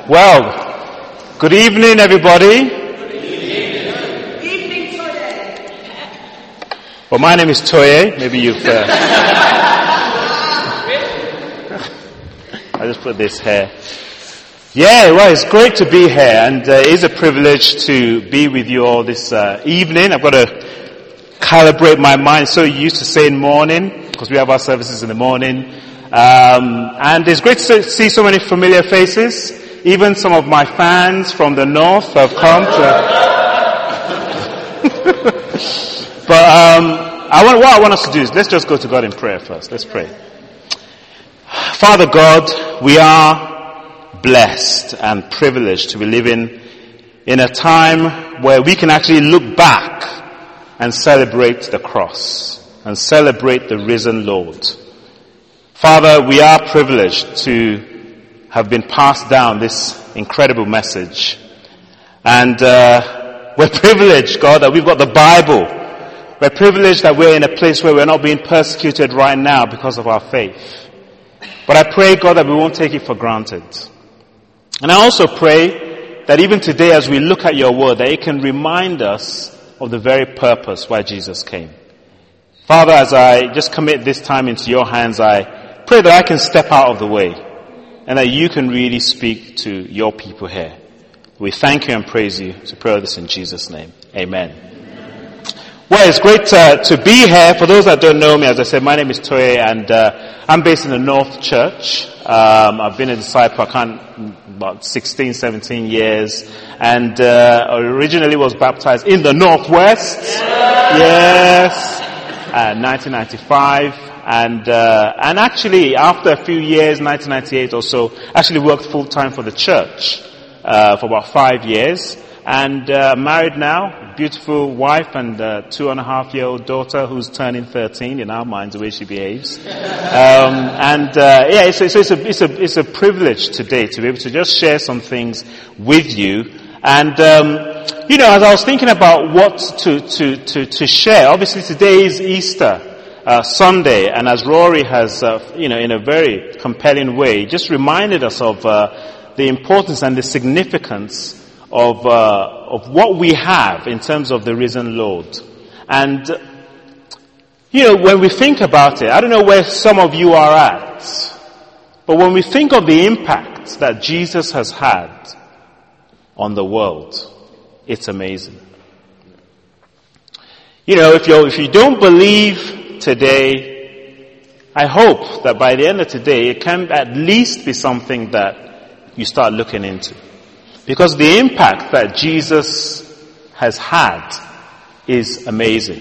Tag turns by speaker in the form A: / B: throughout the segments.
A: Well, good evening, everybody.
B: Good evening, Toye.
A: Well, my name is Toye. Maybe you've... I just put this here. Yeah, well, it's great to be here, and it is a privilege to be with you all this evening. I've got to calibrate my mind. So used to saying morning, because we have our services in the morning. And it's great to see so many familiar faces. Even some of my fans from the north have come to... But what I want us to do is let's just go to God in prayer first. Let's pray. Father God, we are blessed and privileged to be living in a time where we can actually look back and celebrate the cross and celebrate the risen Lord. Father, we are privileged to have been passed down this incredible message. And we're privileged, God, that we've got the Bible. We're privileged that we're in a place where we're not being persecuted right now because of our faith. But I pray, God, that we won't take it for granted. And I also pray that even today as we look at your word, that it can remind us of the very purpose why Jesus came. Father, as I just commit this time into your hands, I pray that I can step out of the way and that you can really speak to your people here. We thank you and praise you. To pray this in Jesus' name. Amen. Well, it's great to be here. For those that don't know me, as I said, my name is Toye, and I'm based in the North Church. I've been a disciple, about 16, 17 years, and originally was baptized in the Northwest. Yes. 1995. And actually, after a few years, 1998 or so, actually worked full time for the church for about 5 years. And married now, beautiful wife and 2.5-year-old daughter who's turning 13 in our minds, the way she behaves. It's a privilege today to be able to just share some things with you. And as I was thinking about what to share, obviously today is Easter Sunday, and as Rory has, in a very compelling way, just reminded us of the importance and the significance of what we have in terms of the risen Lord. And when we think about it, I don't know where some of you are at, but when we think of the impact that Jesus has had on the world, it's amazing. If you don't believe today, I hope that by the end of today, it can at least be something that you start looking into. Because the impact that Jesus has had is amazing.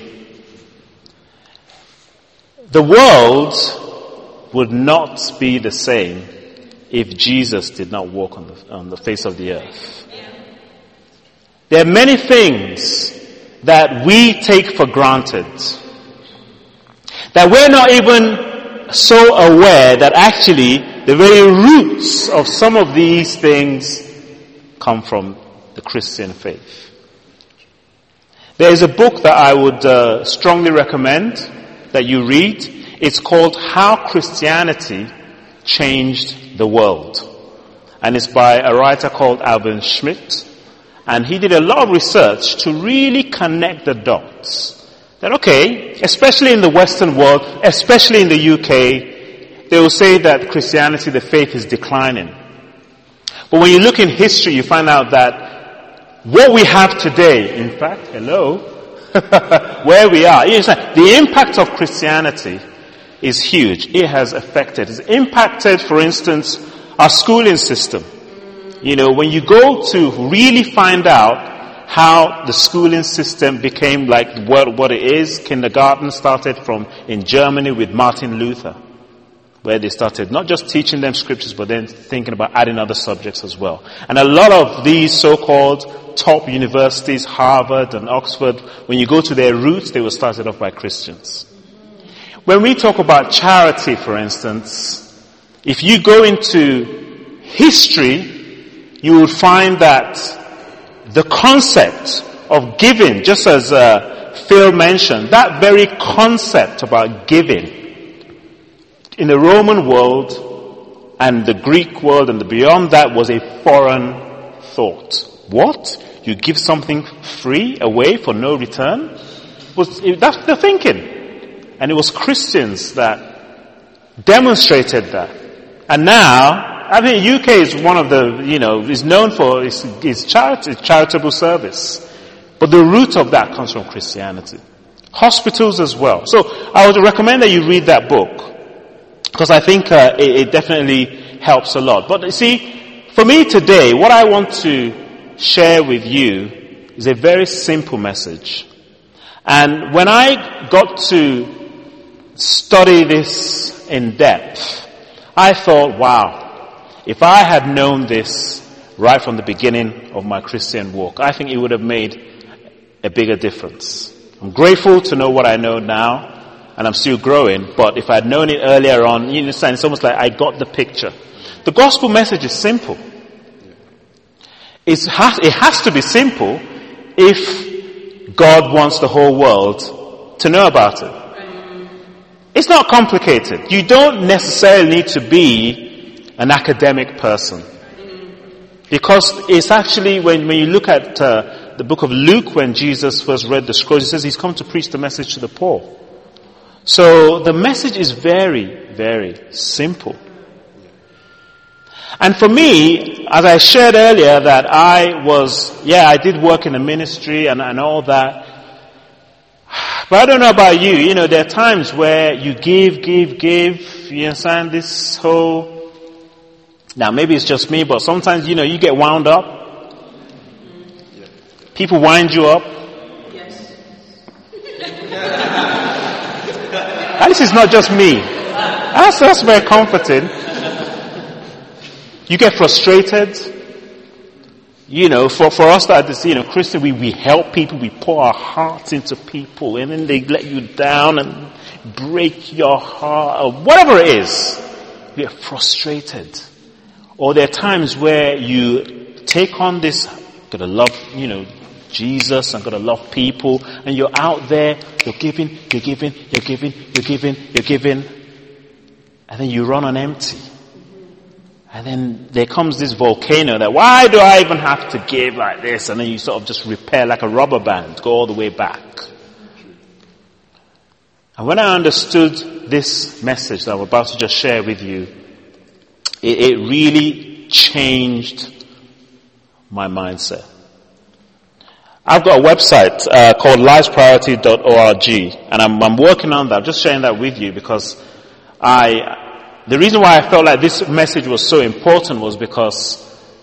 A: The world would not be the same if Jesus did not walk on the face of the earth. There are many things that we take for granted, that we're not even so aware that actually the very roots of some of these things come from the Christian faith. There is a book that I would strongly recommend that you read. It's called How Christianity Changed the World. And it's by a writer called Alvin Schmidt. And he did a lot of research to really connect the dots. That especially in the Western world, especially in the UK, they will say that Christianity, the faith, is declining. But when you look in history, you find out that what we have today, in fact, where we are, the impact of Christianity is huge. It has it's impacted, for instance, our schooling system. When you go to really find out how the schooling system became like what it is, kindergarten started in Germany with Martin Luther, where they started not just teaching them scriptures, but then thinking about adding other subjects as well. And a lot of these so-called top universities, Harvard and Oxford, when you go to their roots, they were started off by Christians. When we talk about charity, for instance, if you go into history, you will find that the concept of giving, just as Phil mentioned, that very concept about giving in the Roman world and the Greek world and the beyond that was a foreign thought. What? You give something free away for no return? That's the thinking. And it was Christians that demonstrated that. And now, I mean, UK is one of the, is known for its charitable service. But the root of that comes from Christianity. Hospitals as well. So I would recommend that you read that book, because I think it definitely helps a lot. But you see, for me today, what I want to share with you is a very simple message. And when I got to study this in depth, I thought, wow, if I had known this right from the beginning of my Christian walk, I think it would have made a bigger difference. I'm grateful to know what I know now, and I'm still growing, but if I'd known it earlier on, you understand, it's almost like I got the picture. The gospel message is simple. It has to be simple if God wants the whole world to know about it. It's not complicated. You don't necessarily need to be an academic person. Because it's actually, when you look at the book of Luke, when Jesus first read the scrolls, he says he's come to preach the message to the poor. So the message is very, very simple. And for me, as I shared earlier, that I did work in the ministry and all that. But I don't know about you, there are times where you give, you understand this whole, now maybe it's just me, but sometimes, you get wound up. People wind you up.
B: Yes.
A: At least it's not just me. That's very comforting. You get frustrated. For us that is, Christian, we help people, we pour our hearts into people, and then they let you down and break your heart, or whatever it is. You get frustrated. Or there are times where you take on this, gotta love, Jesus, I'm gonna love people, and you're out there, you're giving, and then you run on empty. And then there comes this volcano that, why do I even have to give like this? And then you sort of just repair like a rubber band, go all the way back. And when I understood this message that I'm about to just share with you, it really changed my mindset. I've got a website called livespriority.org, and I'm working on that. I'm just sharing that with you because the reason why I felt like this message was so important was because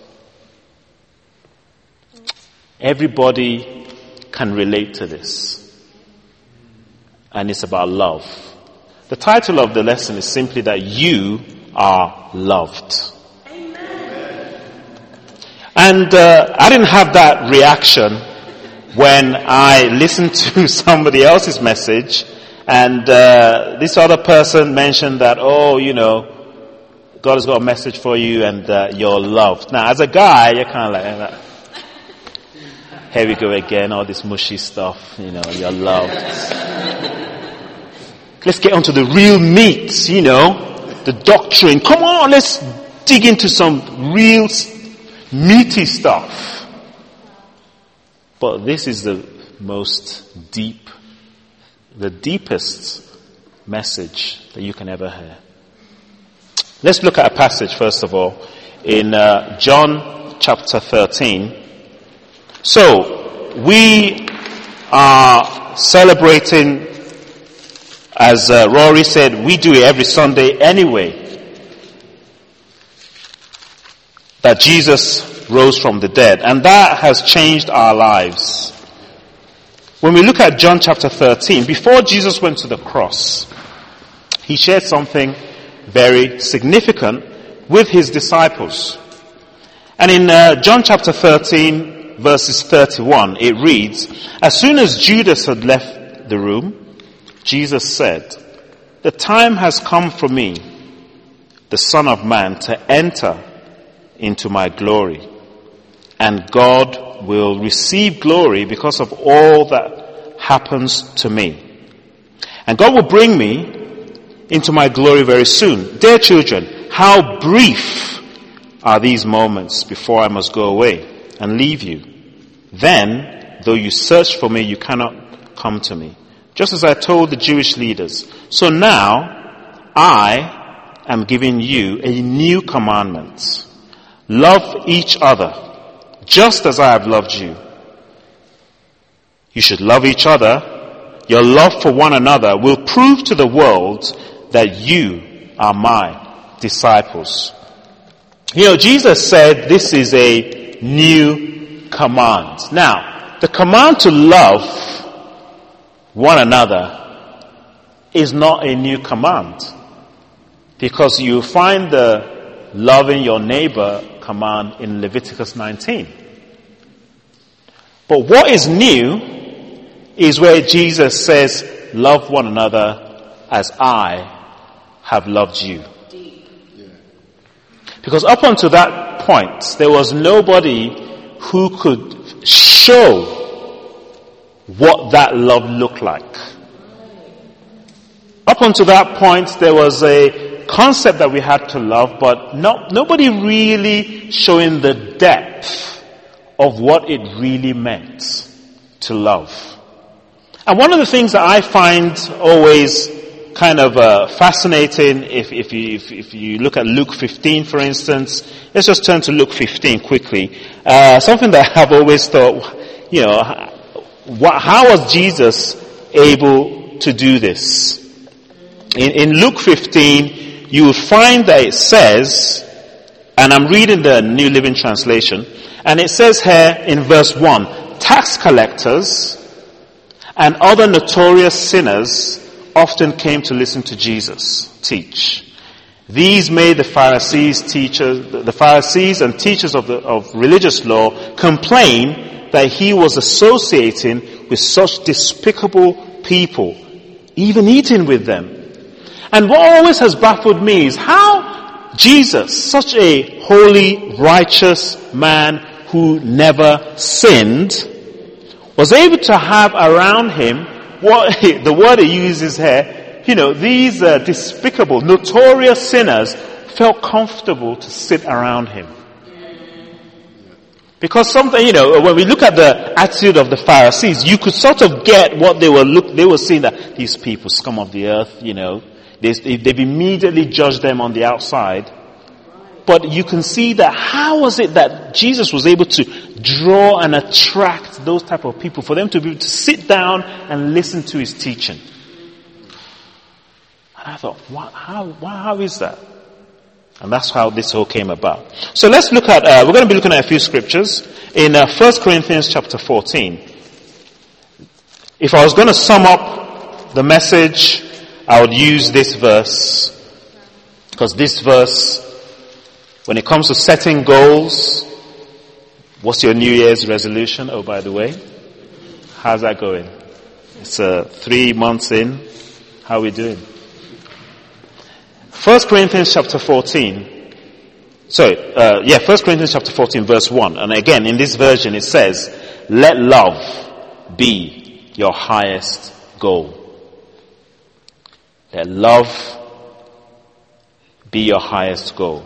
A: everybody can relate to this. And it's about love. The title of the lesson is simply that you are loved. Amen. And I didn't have that reaction when I listened to somebody else's message, and this other person mentioned that, God has got a message for you and you're loved. Now, as a guy, you're kind of like, here we go again, all this mushy stuff, you're loved. Let's get onto the real meat, the doctrine. Come on, let's dig into some real meaty stuff. But this is the deepest message that you can ever hear. Let's look at a passage first of all in John chapter 13. So we are celebrating, as Rory said, we do it every Sunday anyway, that Jesus rose from the dead, and that has changed our lives. When we look at John chapter 13, before Jesus went to the cross, he shared something very significant with his disciples. And in John chapter 13, verses 31, it reads, as soon as Judas had left the room, Jesus said, the time has come for me, the Son of Man, to enter into my glory. And God will receive glory because of all that happens to me. And God will bring me into my glory very soon. Dear children, how brief are these moments before I must go away and leave you. Then, though you search for me, you cannot come to me. Just as I told the Jewish leaders. So now, I am giving you a new commandment. Love each other, just as I have loved you. You should love each other. Your love for one another will prove to the world that you are my disciples. You know, Jesus said this is a new command. Now, the command to love one another is not a new command, because you find the loving your neighbor command in Leviticus 19. But what is new is where Jesus says, love one another as I have loved you. Because up until that point, there was nobody who could show what that love looked like. Up until that point, there was a concept that we had to love, but nobody really showing the depth of what it really meant to love. And one of the things that I find always kind of fascinating, if you look at Luke 15, for instance, let's just turn to Luke 15 quickly. Something that I've always thought, you know, how was Jesus able to do this? In Luke 15, you will find that it says, and I'm reading the New Living Translation, and it says here in verse 1, tax collectors and other notorious sinners often came to listen to Jesus teach. These made the Pharisees and teachers of religious law complain that he was associating with such despicable people, even eating with them. And what always has baffled me is how Jesus, such a holy, righteous man who never sinned, was able to have around him what the word he uses here, you know, these despicable, notorious sinners felt comfortable to sit around him. Because something, you know, when we look at the attitude of the Pharisees, you could sort of get what they were seeing, that these people, scum of the earth, you know, they've immediately judged them on the outside. But you can see that how was it that Jesus was able to draw and attract those type of people for them to be able to sit down and listen to his teaching? And I thought, how is that? And that's how this all came about. So let's look at, we're going to be looking at a few scriptures in 1 Corinthians chapter 14. If I was going to sum up the message, I would use this verse, because this verse, when it comes to setting goals, what's your New Year's resolution? Oh, by the way, how's that going? It's 3 months in. How are we doing? 1 Corinthians chapter 14. 1 Corinthians chapter 14 verse 1. And again, in this version it says, let love be your highest goal. Let love be your highest goal.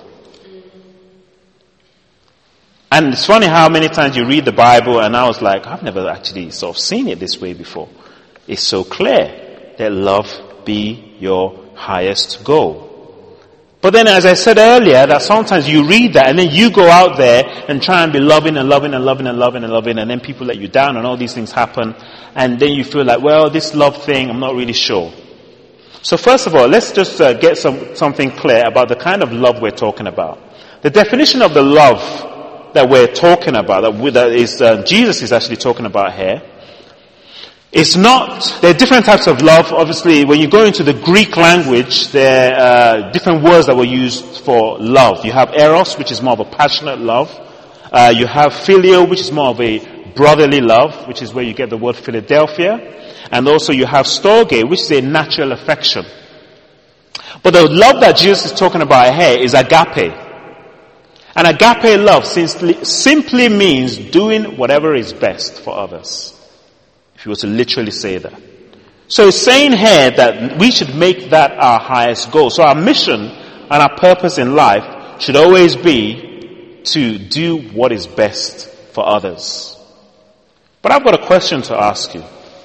A: And it's funny how many times you read the Bible, and I was like, I've never actually sort of seen it this way before. It's so clear that love be your highest goal. But then, as I said earlier, that sometimes you read that and then you go out there and try and be loving and loving and loving and loving and loving, and then people let you down and all these things happen, and then you feel like, well, this love thing, I'm not really sure. So first of all, let's just get something clear about the kind of love we're talking about. The definition of the love that we're talking about, that Jesus is actually talking about here, it's not, there are different types of love. Obviously, when you go into the Greek language, there are different words that were used for love. You have eros, which is more of a passionate love. You have phileo, which is more of a brotherly love, which is where you get the word Philadelphia. And also you have storge, which is a natural affection. But the love that Jesus is talking about here is agape. And agape love simply means doing whatever is best for others. If you were to literally say that. So it's saying here that we should make that our highest goal. So our mission and our purpose in life should always be to do what is best for others. But I've got a question to ask you.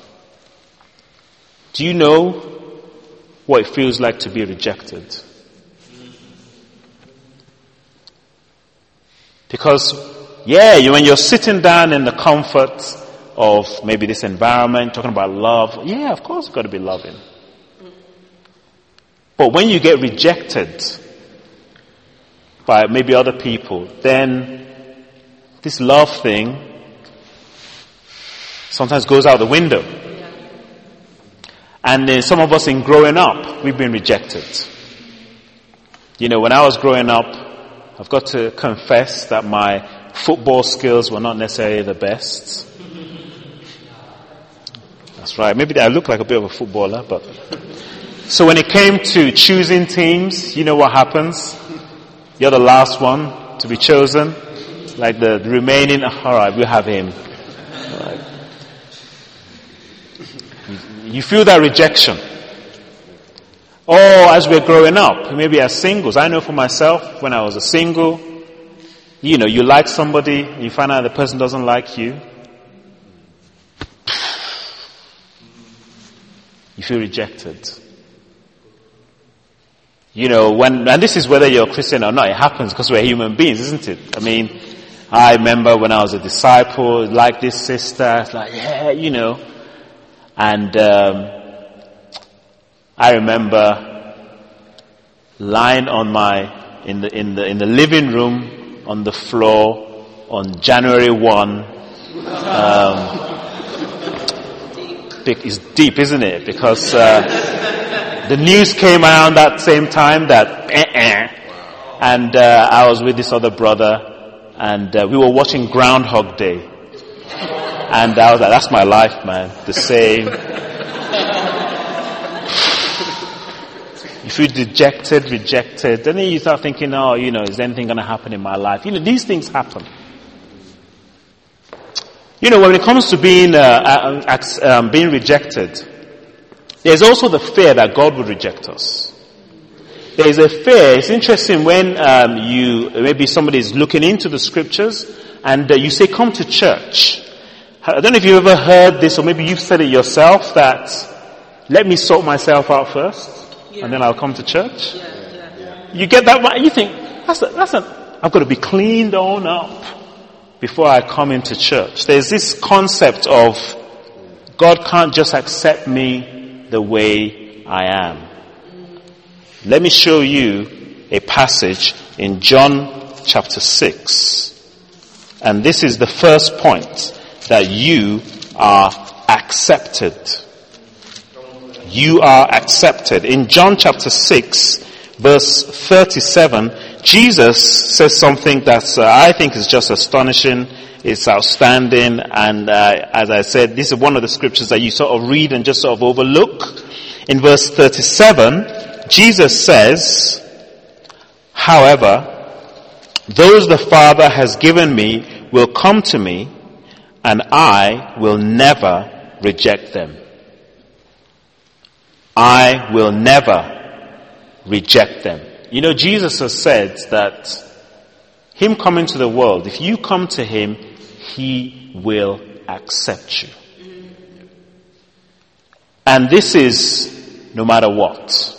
A: Do you know what it feels like to be rejected? Because, when you're sitting down in the comfort of maybe this environment, talking about love, of course you've got to be loving. But when you get rejected by maybe other people, then this love thing sometimes goes out the window. And then some of us in growing up, we've been rejected. When I was growing up, I've got to confess that my football skills were not necessarily the best. That's right. Maybe I look like a bit of a footballer, but... So when it came to choosing teams, you know what happens? You're the last one to be chosen. Like the remaining, alright, we'll have him. Right. You feel that rejection. Or as we're growing up, maybe as singles. I know for myself, when I was a single, you like somebody, you find out the person doesn't like you. You feel rejected. And this is whether you're a Christian or not, it happens because we're human beings, isn't it? I remember when I was a disciple, like this sister, it's like, and I remember lying in the living room on the floor on January 1. It's deep, isn't it? Because the news came around that same time that and I was with this other brother, and we were watching Groundhog Day, and I was like, that's my life, man, the same. You feel dejected, rejected, and then you start thinking, is anything going to happen in my life? These things happen. When it comes to being rejected, there's also the fear that God will reject us. There's a fear. It's interesting when maybe somebody is looking into the scriptures and you say, come to church. I don't know if you've ever heard this, or maybe you've said it yourself, that let me sort myself out first and then I'll come to church. You get that? You think, I've got to be cleaned on up before I come into church. There's this concept of God can't just accept me the way I am. Let me show you a passage in John chapter 6. And this is the first point, that you are accepted. You are accepted. In John chapter 6, verse 37, Jesus says something that I think is just astonishing. It's outstanding. And as I said, this is one of the scriptures that you sort of read and just sort of overlook. In verse 37, Jesus says, however, those the Father has given me will come to me, and I will never reject them. I will never reject them. Jesus has said that him coming to the world, if you come to him, he will accept you. And this is no matter what.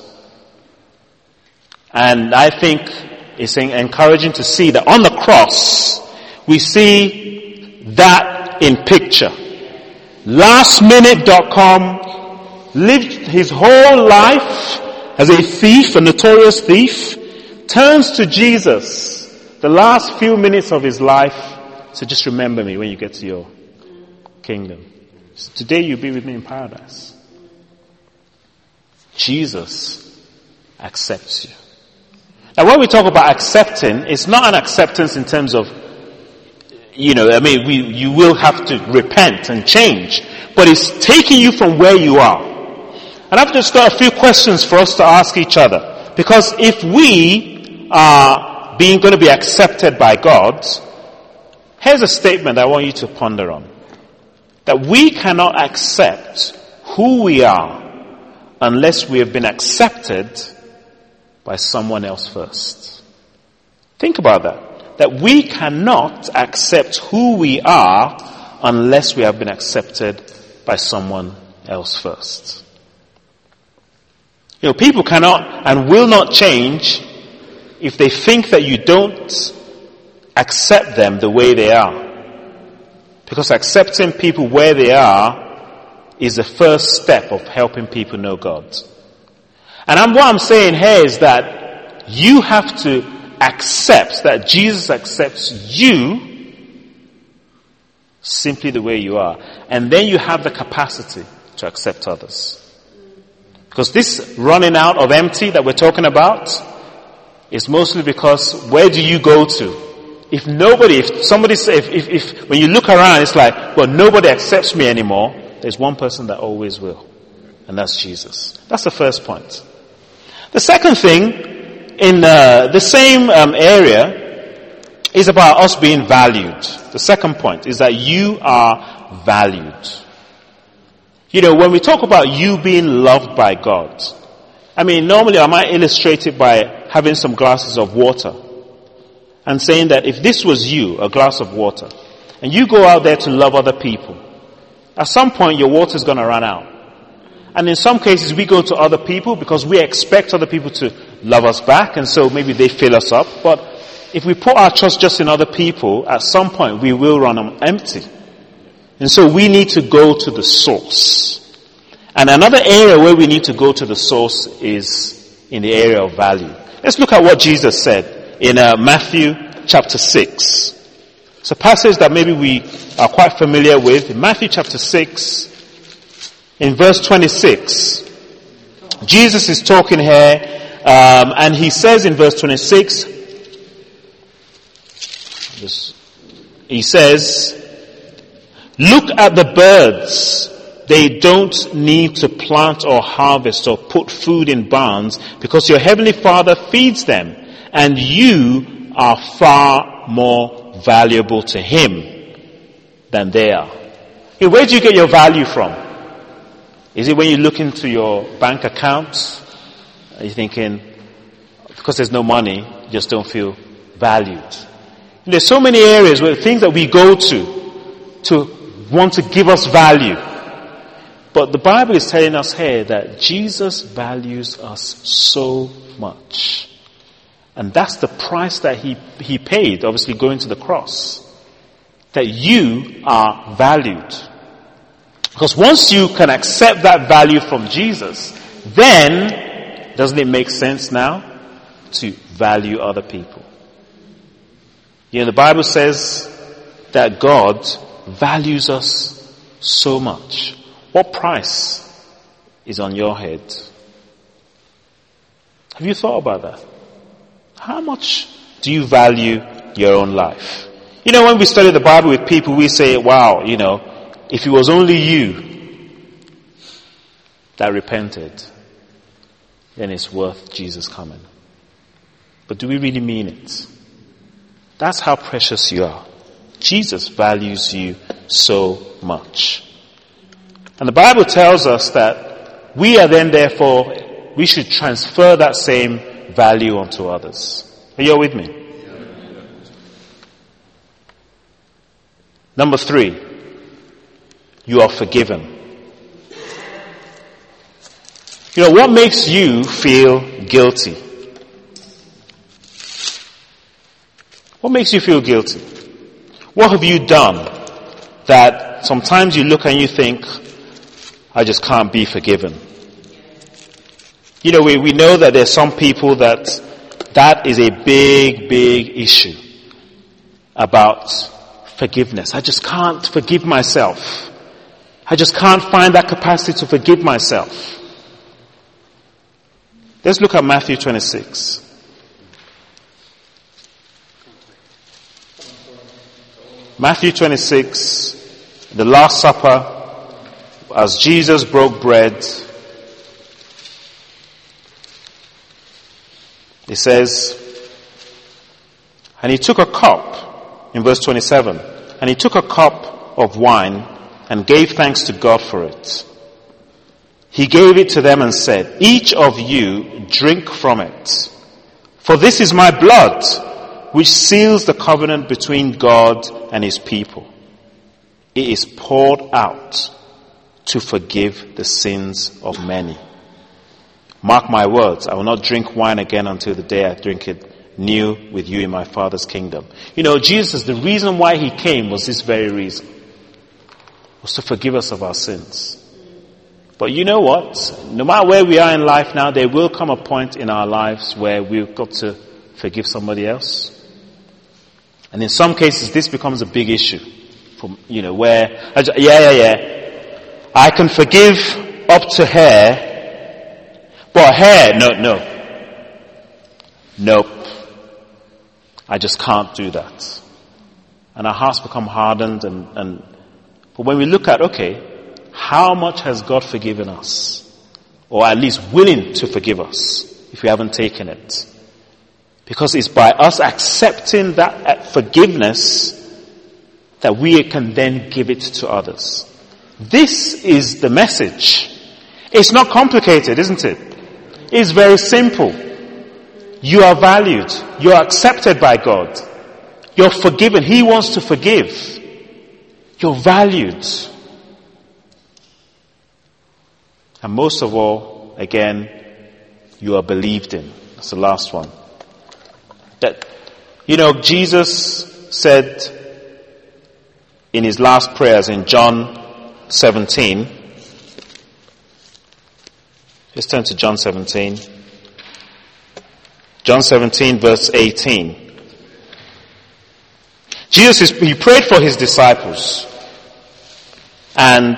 A: And I think it's encouraging to see that on the cross, we see that in picture. Lastminute.com lived his whole life as a thief, a notorious thief, turns to Jesus the last few minutes of his life. So just remember me when you get to your kingdom. So today you'll be with me in paradise. Jesus accepts you. Now when we talk about accepting, it's not an acceptance in terms of, you will have to repent and change. But it's taking you from where you are. And I've just got a few questions for us to ask each other. Because if we are going to be accepted by God, here's a statement I want you to ponder on. That we cannot accept who we are unless we have been accepted by someone else first. Think about that. That we cannot accept who we are unless we have been accepted by someone else first. People cannot and will not change if they think that you don't accept them the way they are. Because accepting people where they are is the first step of helping people know God. And what I'm saying here is that you have to accept that Jesus accepts you simply the way you are. And then you have the capacity to accept others. Because this running out of empty that we're talking about is mostly because where do you go to? If when you look around, it's like, well, nobody accepts me anymore. There's one person that always will. And that's Jesus. That's the first point. The second thing in the same area is about us being valued. The second point is that you are valued. When we talk about you being loved by God, normally I might illustrate it by having some glasses of water and saying that if this was you, a glass of water, and you go out there to love other people, at some point your water is going to run out. And in some cases we go to other people because we expect other people to love us back, and so maybe they fill us up. But if we put our trust just in other people, at some point we will run empty. And so we need to go to the source. And another area where we need to go to the source is in the area of value. Let's look at what Jesus said in Matthew chapter 6. It's a passage that maybe we are quite familiar with. In Matthew chapter 6, in verse 26, Jesus is talking here, and he says in verse 26, he says, "Look at the birds. They don't need to plant or harvest or put food in barns because your heavenly Father feeds them. And you are far more valuable to Him than they are." Where do you get your value from? Is it when you look into your bank account? Are you thinking, because there's no money, you just don't feel valued? And there's so many areas where things that we go to want to give us value. But the Bible is telling us here that Jesus values us so much. And that's the price that he paid, obviously going to the cross. That you are valued. Because once you can accept that value from Jesus, then doesn't it make sense now to value other people? The Bible says that God values us so much. What price is on your head? Have you thought about that? How much do you value your own life? When we study the Bible with people, we say, wow, if it was only you that repented, then it's worth Jesus coming. But do we really mean it? That's how precious you are. Jesus values you so much. And the Bible tells us that we are then therefore, we should transfer that same value onto others. Are you all with me? Number 3, you are forgiven. What makes you feel guilty? What makes you feel guilty? What have you done that sometimes you look and you think, I just can't be forgiven? We know that there's some people that is a big issue about forgiveness. I just can't forgive myself. I just can't find that capacity to forgive myself. Let's look at Matthew 26. Matthew 26, the Last Supper, as Jesus broke bread, it says, and he took a cup, in verse 27, and he took a cup of wine and gave thanks to God for it. He gave it to them and said, "Each of you drink from it. For this is my blood, which seals the covenant between God and his people. It is poured out to forgive the sins of many. Mark my words, I will not drink wine again until the day I drink it new with you in my Father's kingdom." You know, Jesus, the reason why he came was this very reason. Was to forgive us of our sins. But you know what? No matter where we are in life now, there will come a point in our lives where we've got to forgive somebody else. And in some cases, this becomes a big issue. Where, I can forgive up to hair, but hair, nope. I just can't do that. And our hearts become hardened but when we look at, okay, how much has God forgiven us? Or at least willing to forgive us if we haven't taken it? Because it's by us accepting that forgiveness that we can then give it to others. This is the message. It's not complicated, isn't it? It's very simple. You are valued. You are accepted by God. You're forgiven. He wants to forgive. You're valued. And most of all, again, you are believed in. That's the last one. Jesus said in his last prayers in John 17, just turn to John 17. John 17 verse 18. He prayed for his disciples. And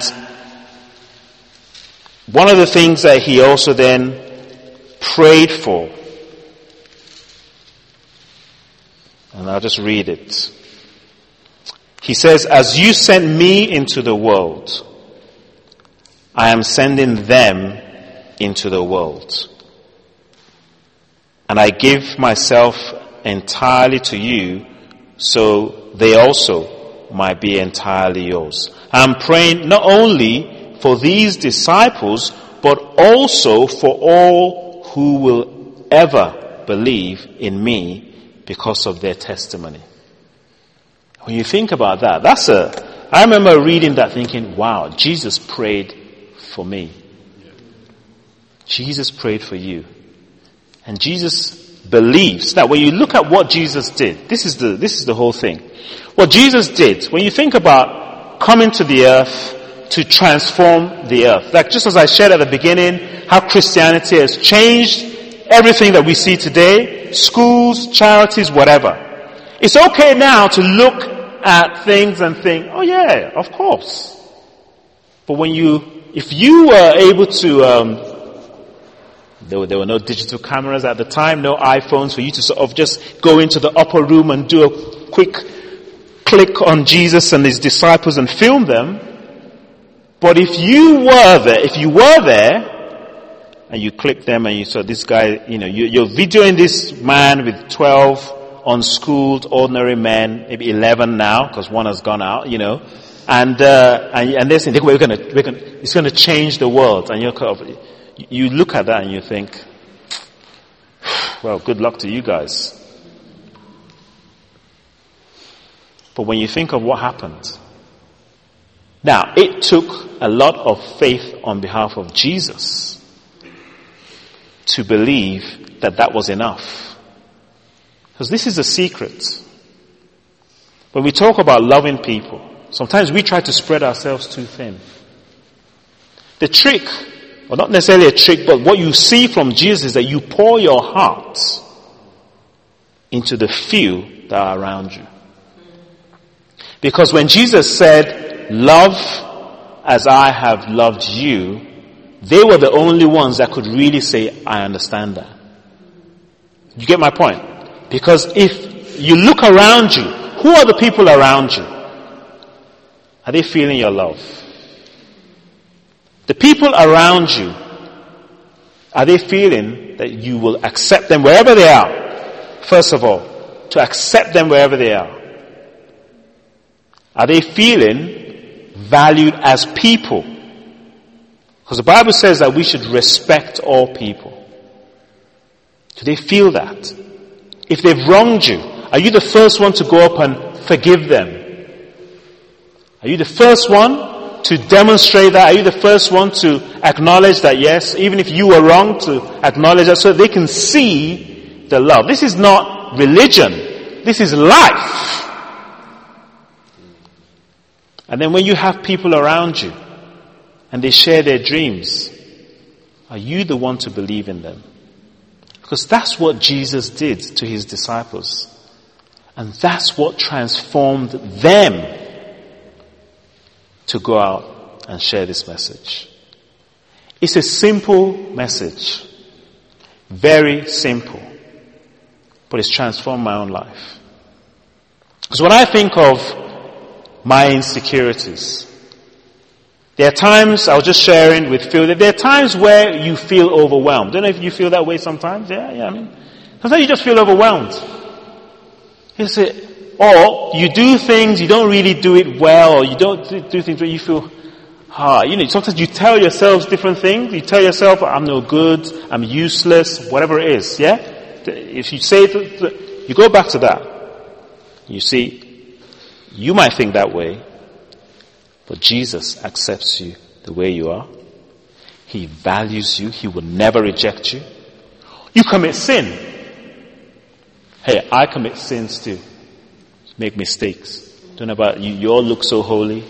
A: one of the things that he also then prayed for, and I'll just read it. He says, "As you sent me into the world, I am sending them into the world. And I give myself entirely to you, so they also might be entirely yours." I'm praying not only for these disciples, but also for all who will ever believe in me because of their testimony. When you think about that, I remember reading that thinking, wow, Jesus prayed for me. Jesus prayed for you. And Jesus believes that when you look at what Jesus did, this is the whole thing. What Jesus did, when you think about coming to the earth to transform the earth, like just as I shared at the beginning, how Christianity has changed everything that we see today, schools, charities, whatever. It's okay now to look at things and think, oh yeah, of course. But if you were able to, there were no digital cameras at the time, no iPhones for you to sort of just go into the upper room and do a quick click on Jesus and his disciples and film them. But if you were there, and you click them and you saw this guy, you're videoing this man with 12 unschooled, ordinary men, maybe 11 now, because one has gone out, and they're saying, it's going to change the world. And you look at that and you think, well, good luck to you guys. But when you think of what happened, now, it took a lot of faith on behalf of Jesus to believe that was enough. Because this is a secret. When we talk about loving people, sometimes we try to spread ourselves too thin. The trick, or not necessarily a trick, but what you see from Jesus is that you pour your heart into the few that are around you. Because when Jesus said, "Love as I have loved you," they were the only ones that could really say, "I understand that." You get my point? Because if you look around you, who are the people around you? Are they feeling your love? The people around you, are they feeling that you will accept them wherever they are? First of all, to accept them wherever they are. Are they feeling valued as people? Because the Bible says that we should respect all people. Do they feel that? If they've wronged you, are you the first one to go up and forgive them? Are you the first one to demonstrate that? Are you the first one to acknowledge that, yes, even if you were wrong, to acknowledge that so they can see the love? This is not religion. This is life. And then when you have people around you and they share their dreams, are you the one to believe in them? Because that's what Jesus did to his disciples. And that's what transformed them to go out and share this message. It's a simple message. Very simple. But it's transformed my own life. Because when I think of my insecurities, there are times, I was just sharing with Phil, that there are times where you feel overwhelmed. Don't know if you feel that way sometimes. Yeah, I mean, sometimes you just feel overwhelmed. You say, or you do things, you don't really do it well, or you don't do things where you feel, sometimes you tell yourselves different things. You tell yourself, I'm no good, I'm useless, whatever it is, yeah? If you say it, you go back to that. You see, you might think that way, but Jesus accepts you the way you are. He values you. He will never reject you. You commit sin. Hey, I commit sins too. Make mistakes. Don't know about you. You all look so holy.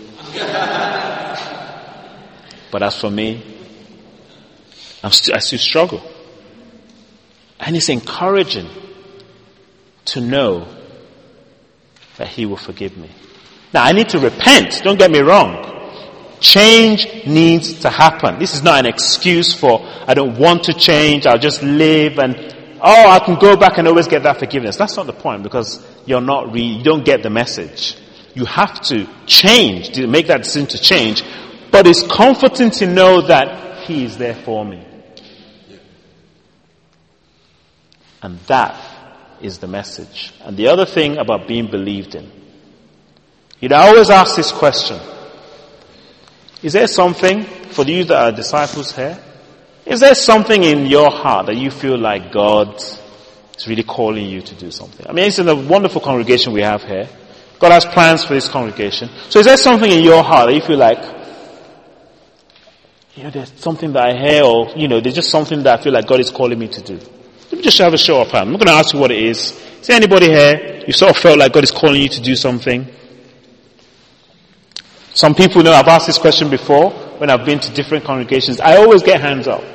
A: But as for me, I still struggle. And it's encouraging to know that he will forgive me. Now, I need to repent. Don't get me wrong. Change needs to happen. This is not an excuse for, I don't want to change, I'll just live and, I can go back and always get that forgiveness. That's not the point, because you don't get the message. You have to change, to make that decision to change. But it's comforting to know that he is there for me. And that is the message. And the other thing about being believed in. I always ask this question. Is there something, for you that are disciples here, is there something in your heart that you feel like God is really calling you to do something? I mean, it's in a wonderful congregation we have here. God has plans for this congregation. So is there something in your heart that you feel like, there's something that I hear, or, there's just something that I feel like God is calling me to do? Let me just have a show of hands. I'm not going to ask you what it is. Is there anybody here, you sort of felt like God is calling you to do something? Some people know I've asked this question before when I've been to different congregations. I always get hands up.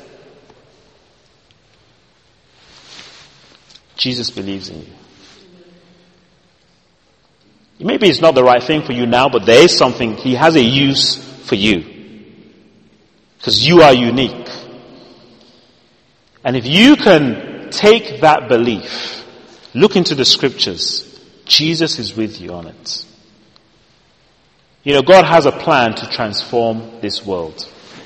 A: Jesus believes in you. Maybe it's not the right thing for you now, but there is something. He has a use for you. Because you are unique. And if you can take that belief, look into the scriptures, Jesus is with you on it. God has a plan to transform this world.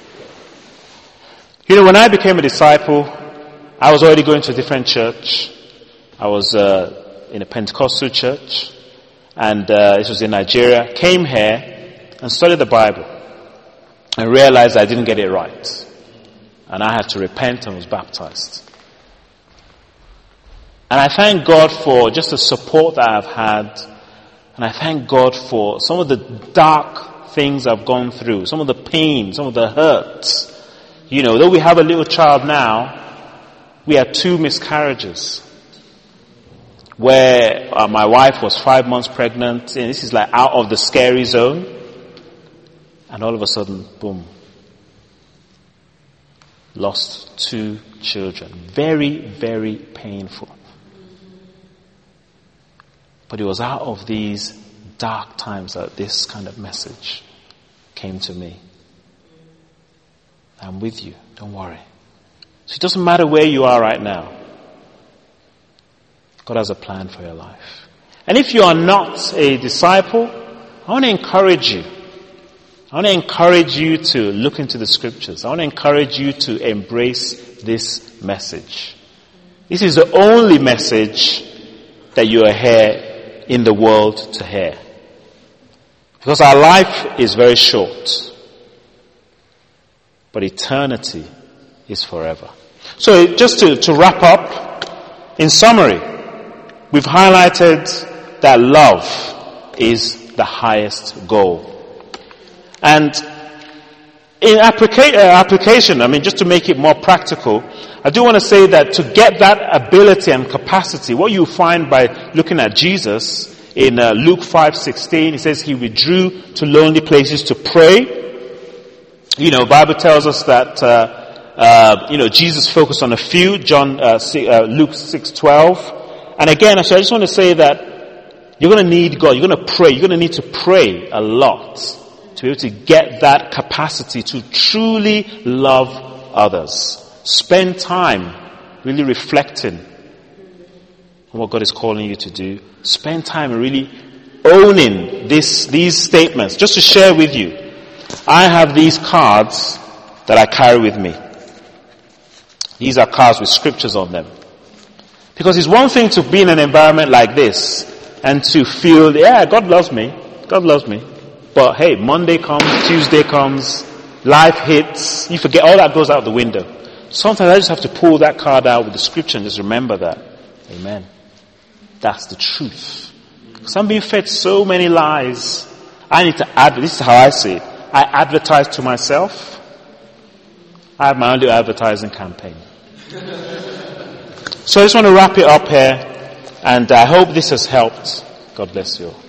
A: When I became a disciple, I was already going to a different church. I was in a Pentecostal church, and this was in Nigeria. Came here and studied the Bible and realized I didn't get it right. And I had to repent and was baptized. And I thank God for just the support that I've had. And I thank God for some of the dark things I've gone through, some of the pain, some of the hurts. Though we have a little child now, we had 2 miscarriages. Where my wife was 5 months pregnant, and this is like out of the scary zone. And all of a sudden, boom. Lost 2 children. Very, very painful. But it was out of these dark times that this kind of message came to me. I'm with you. Don't worry. So it doesn't matter where you are right now. God has a plan for your life. And if you are not a disciple, I want to encourage you. I want to encourage you to look into the scriptures. I want to encourage you to embrace this message. This is the only message that you are here in the world to hear. Because our life is very short. but eternity is forever. So just to wrap up, in summary, we've highlighted that love is the highest goal. And in application, just to make it more practical, I do want to say that to get that ability and capacity, what you find by looking at Jesus in Luke 5:16, he says he withdrew to lonely places to pray. The Bible tells us that Jesus focused on a few, Luke 6:12. And again, so I just want to say that you're going to need God. You're going to pray. You're going to need to pray a lot to be able to get that capacity to truly love others. Spend time really reflecting on what God is calling you to do. Spend time really owning these statements. Just to share with you, I have these cards that I carry with me. These are cards with scriptures on them. Because it's one thing to be in an environment like this and to feel, God loves me. God loves me. But hey, Monday comes, Tuesday comes, life hits, you forget, all that goes out the window. Sometimes I just have to pull that card out with the scripture and just remember that. Amen. That's the truth. Because I'm being fed so many lies. I need to this is how I see it. I advertise to myself. I have my own little advertising campaign. So I just want to wrap it up here, and I hope this has helped. God bless you all.